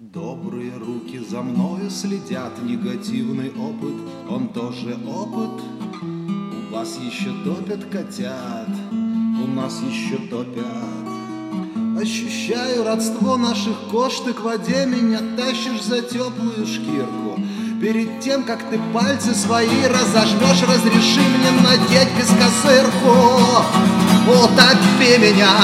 Добрые руки за мною следят, негативный опыт, он тоже опыт. У вас еще топят котят, у нас еще топят. Ощущаю родство наших кож, ты к воде меня тащишь за теплую шкирку. Перед тем, как ты пальцы свои разожмешь, разреши мне надеть бескозырку. Утопи меня,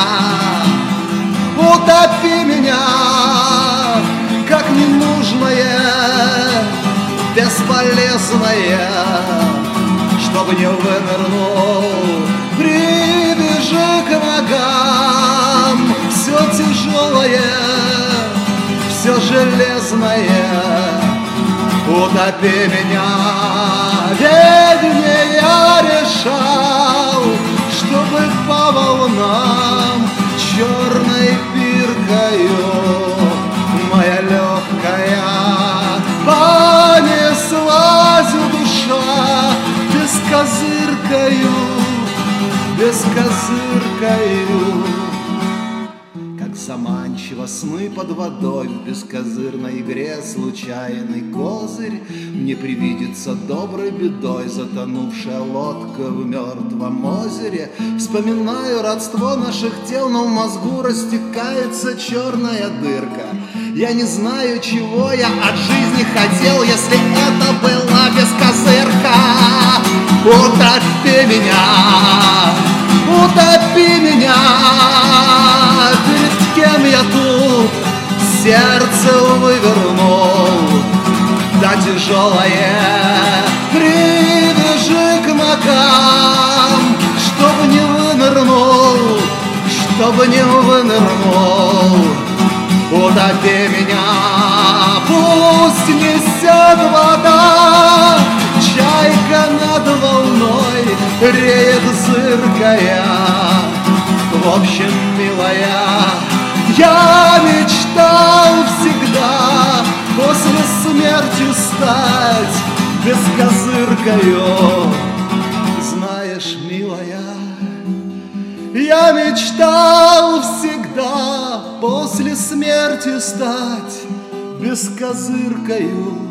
утопи меня, как ненужное, бесполезное, чтобы не вынырнул. Прибежи к ногам, все тяжелое, все железное. Утопи меня, ведь не я решал, чтобы по волнам черной пиркою моя легкая понеслась душа бескозыркою, бескозыркою. Как заманчиво сны под водой в бескозырной игре случайный козырь. Мне привидится доброй бедой затонувшая лодка в мертвом озере. Вспоминаю родство наших тел, но в мозгу растекается черная дырка. Я не знаю, чего я от жизни хотел, если это была бескозырка. Утопи меня, утопи меня, перед кем я тут сердце вывернул. Да тяжелое, прибежи к ногам, чтобы не вынырнул, чтобы не вынырнул. Утопи меня, пусть несет вода, чайка над волной реет зыркая. В общем, милая, я мечтал всегда после смерти стать бескозыркою. Знаешь, милая, я мечтал всегда после смерти стать бескозыркою.